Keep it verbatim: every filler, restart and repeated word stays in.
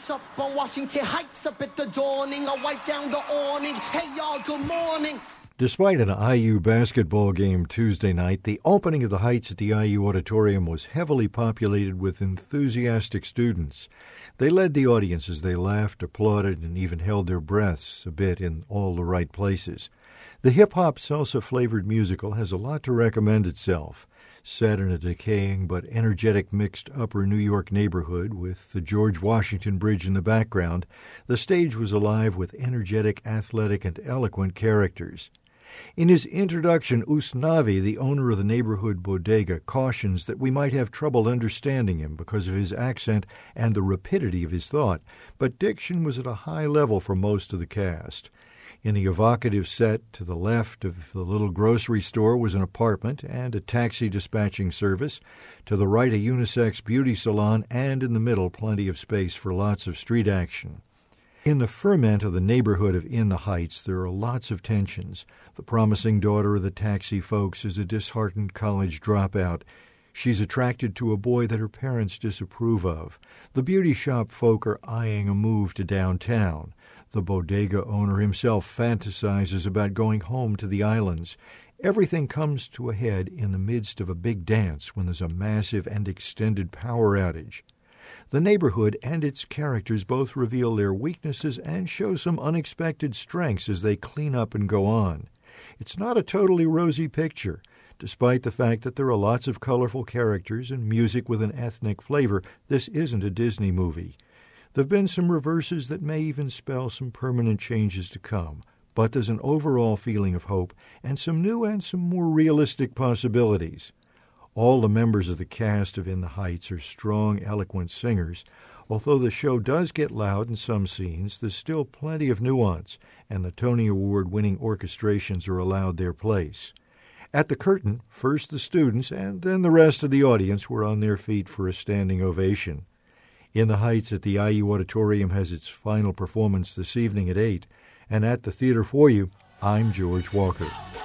lights up on Washington Heights up at the dawning. I wipe down the awning. Hey, y'all, good morning. Despite an I U basketball game Tuesday night, the opening of the Heights at the I U Auditorium was heavily populated with enthusiastic students. They led the audience as they laughed, applauded, and even held their breaths a bit in all the right places. The hip-hop salsa-flavored musical has a lot to recommend itself. Set in a decaying but energetic mixed upper New York neighborhood with the George Washington Bridge in the background, the stage was alive with energetic, athletic, and eloquent characters. In his introduction, Usnavi, the owner of the neighborhood bodega, cautions that we might have trouble understanding him because of his accent and the rapidity of his thought, but diction was at a high level for most of the cast. In the evocative set to the left of the little grocery store was an apartment and a taxi dispatching service, to the right a unisex beauty salon, and in the middle plenty of space for lots of street action. In the ferment of the neighborhood of In the Heights, there are lots of tensions. The promising daughter of the taxi folks is a disheartened college dropout. She's attracted to a boy that her parents disapprove of. The beauty shop folk are eyeing a move to downtown. The bodega owner himself fantasizes about going home to the islands. Everything comes to a head in the midst of a big dance when there's a massive and extended power outage. The neighborhood and its characters both reveal their weaknesses and show some unexpected strengths as they clean up and go on. It's not a totally rosy picture. Despite the fact that there are lots of colorful characters and music with an ethnic flavor, this isn't a Disney movie. There have been some reverses that may even spell some permanent changes to come, but there's an overall feeling of hope and some new and some more realistic possibilities. All the members of the cast of In the Heights are strong, eloquent singers. Although the show does get loud in some scenes, there's still plenty of nuance, and the Tony Award-winning orchestrations are allowed their place. At the curtain, first the students and then the rest of the audience were on their feet for a standing ovation. In the Heights at the I U Auditorium has its final performance this evening at eight, and at the theater for you, I'm George Walker.